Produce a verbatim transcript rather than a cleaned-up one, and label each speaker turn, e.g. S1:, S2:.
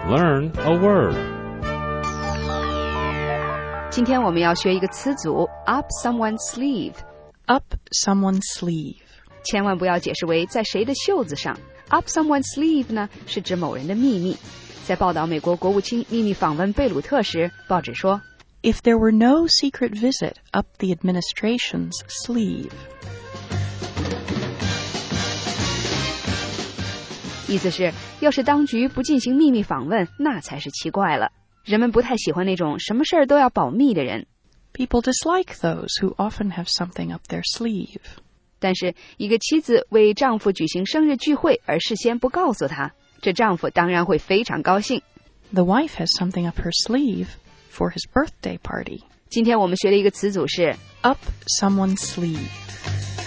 S1: Learn a word.
S2: 今天我们要学一个词组 up someone's sleeve.
S3: Up someone's sleeve.
S2: 千万不要解释为在谁的袖子上。Up someone's sleeve 呢，是指某人的秘密。在报道美国国务卿秘密访问贝鲁特时，报纸说
S3: If there were no secret visit up the administration's sleeve.
S2: 意思是，要是当局不进行秘密访问，那才是奇怪了。人们不太喜欢那种什么事儿都要保密的人。
S3: People dislike those who often have something up their sleeve.
S2: 但是，一个妻子为丈夫举行生日聚会而事先不告诉他，这丈夫当然会非常高兴。
S3: The wife has something up her sleeve for his birthday party.
S2: 今天我们学的一个词组是
S3: up someone's sleeve.